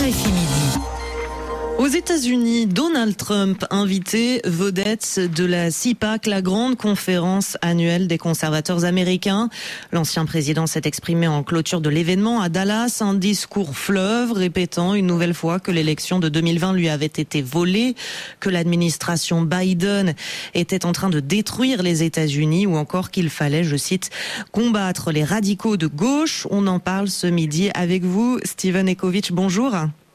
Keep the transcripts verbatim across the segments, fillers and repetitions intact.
F I Midi. Aux États-Unis, Donald Trump, invité vedette de la C PAC, la grande conférence annuelle des conservateurs américains. L'ancien président s'est exprimé en clôture de l'événement à Dallas, un discours fleuve répétant une nouvelle fois que l'élection de deux mille vingt lui avait été volée, que l'administration Biden était en train de détruire les États-Unis ou encore qu'il fallait, je cite, combattre les radicaux de gauche. On en parle ce midi avec vous, Steven Ecovitch. Bonjour.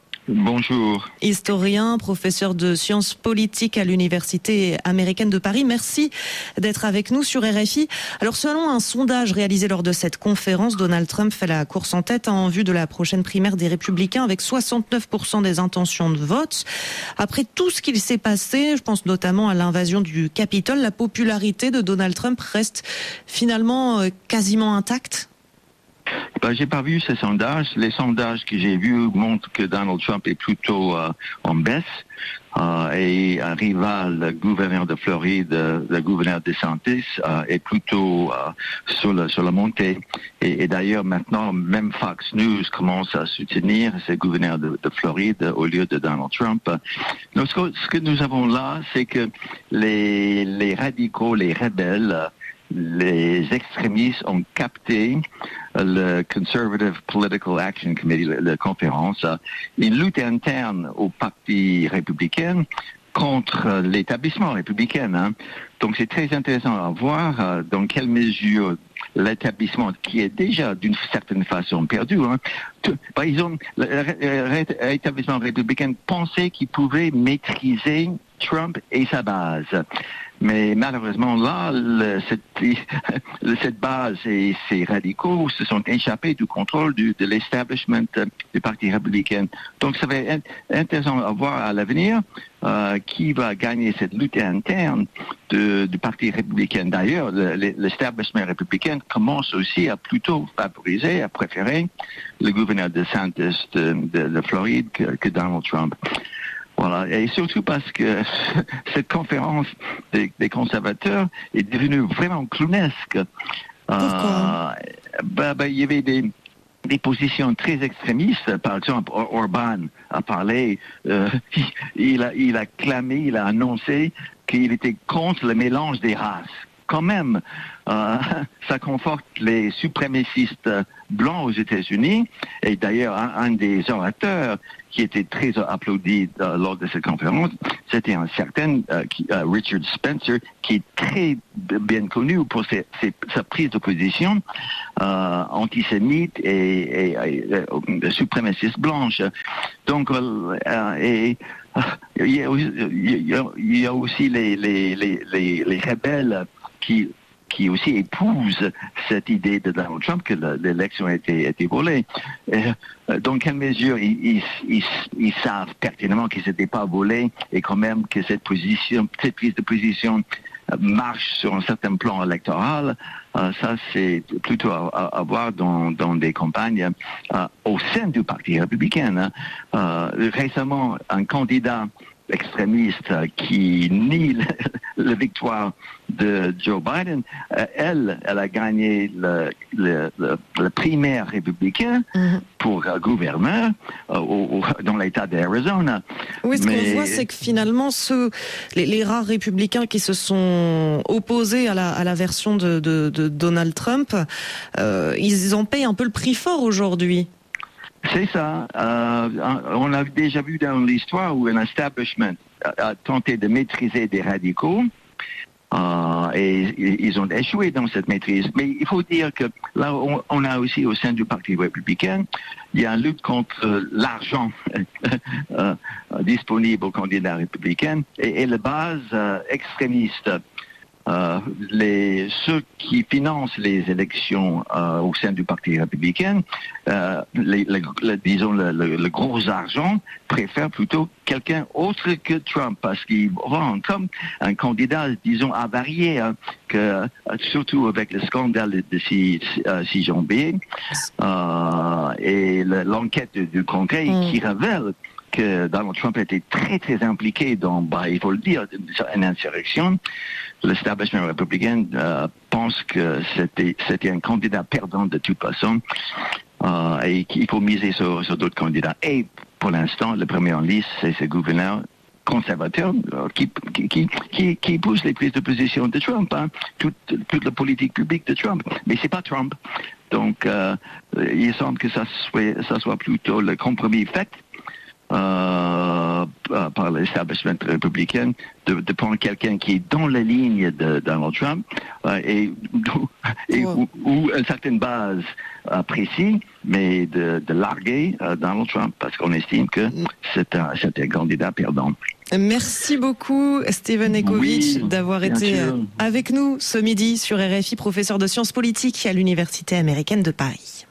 Bonjour. Historien, professeur de sciences politiques à l'Université américaine de Paris. Merci d'être avec nous sur R F I. Alors, selon un sondage réalisé lors de cette conférence, Donald Trump fait la course en tête en vue de la prochaine primaire des Républicains avec soixante-neuf pour cent des intentions de vote. Après tout ce qu'il s'est passé, je pense notamment à l'invasion du Capitole, la popularité de Donald Trump reste finalement quasiment intacte. Ben, j'ai pas vu ces sondages. Les sondages que j'ai vus montrent que Donald Trump est plutôt euh, en baisse euh, et un rival, le gouverneur de Floride, le gouverneur DeSantis, euh, est plutôt euh, sur, le, sur la montée. Et, et d'ailleurs, maintenant, même Fox News commence à soutenir ce gouverneur de, de Floride au lieu de Donald Trump. Donc, ce, que, ce que nous avons là, c'est que les, les radicaux, les rebelles, les extrémistes ont capté le Conservative Political Action Committee, la conférence, une lutte interne au Parti républicain contre l'établissement républicain. Hein. Donc c'est très intéressant à voir euh, dans quelle mesure l'établissement, qui est déjà d'une certaine façon perdu, hein, tout, par exemple, l'établissement républicain pensait qu'il pouvait maîtriser Trump et sa base. Mais malheureusement, là, le, cette, cette base et ces radicaux se sont échappés du contrôle du, de l'establishment du Parti républicain. Donc, ça va être intéressant à voir à l'avenir euh, qui va gagner cette lutte interne de, du Parti républicain. D'ailleurs, le, l'establishment républicain commence aussi à plutôt favoriser, à préférer le gouverneur DeSantis de, de, de Floride que, que Donald Trump. Voilà, et surtout parce que cette conférence des, des conservateurs est devenue vraiment clownesque. Pourquoi? Euh, bah, bah, il y avait des, des positions très extrémistes. Par exemple, Or- Orban a parlé, euh, il, a, il a clamé, il a annoncé qu'il était contre le mélange des races. Quand même, euh, ça conforte les suprémacistes blancs aux États-Unis. Et d'ailleurs, un, un des orateurs qui était très applaudi euh, lors de cette conférence, c'était un certain euh, qui, euh, Richard Spencer, qui est très bien connu pour ses, ses, sa prise de position euh, antisémite et, et, et euh, suprémaciste blanche. Donc, euh, et euh, il y a, il y a, il y a aussi les, les, les, les, les rebelles qui qui aussi épousent cette idée de Donald Trump que l'élection a été, a été volée. Et, euh, dans quelle mesure ils, ils, ils, ils savent pertinemment que ce n'était pas volé et quand même que cette position, cette prise de position euh, marche sur un certain plan électoral, euh, ça c'est plutôt à, à, à voir dans, dans des campagnes euh, au sein du Parti républicain. Hein. Euh, récemment, un candidat extrémiste qui nie la victoire de Joe Biden, euh, elle, elle a gagné le, le, le, le primaire républicain mm-hmm. pour euh, gouverneur euh, au, au, dans l'État d'Arizona. Oui, ce Mais... qu'on voit, c'est que finalement, ceux, les, les rares républicains qui se sont opposés à la, à la version de, de, de Donald Trump, euh, ils en payent un peu le prix fort aujourd'hui. C'est ça. Euh, on a déjà vu dans l'histoire où un establishment a, a tenté de maîtriser des radicaux euh, et ils ont échoué dans cette maîtrise. Mais il faut dire que là, on, on a aussi au sein du Parti républicain, il y a une lutte contre l'argent euh, disponible aux candidats républicains et, et la base euh, extrémiste. Euh, les, ceux qui financent les élections euh, au sein du Parti républicain, euh, les, les, les, disons le, le, le gros argent, préfèrent plutôt quelqu'un autre que Trump, parce qu'ils voient comme un candidat, disons, avarié, hein, que, surtout avec le scandale de, de Xi, euh, Xi Jinping euh, et le, l'enquête du, du Congrès mm. qui révèle que Donald Trump était très, très impliqué dans, bah, il faut le dire, une insurrection. L'establishment républicain euh, pense que c'était, c'était un candidat perdant de toute façon euh, et qu'il faut miser sur, sur d'autres candidats. Et pour l'instant, le premier en lice, c'est ce gouverneur conservateur qui, qui, qui, qui pousse les prises de position de Trump, hein, toute, toute la politique publique de Trump. Mais c'est pas Trump. Donc, euh, il semble que ça soit, ça soit plutôt le compromis fait euh, par l'establishment républicain de, de prendre quelqu'un qui est dans la ligne de Donald Trump euh, et, et wow. ou, ou une certaine base euh, précise, mais de, de larguer euh, Donald Trump parce qu'on estime que c'est un, c'est un candidat perdant. Merci beaucoup Steven Ecovitch oui, d'avoir été sûr. avec nous ce midi sur R F I, professeur de sciences politiques à l'Université américaine de Paris.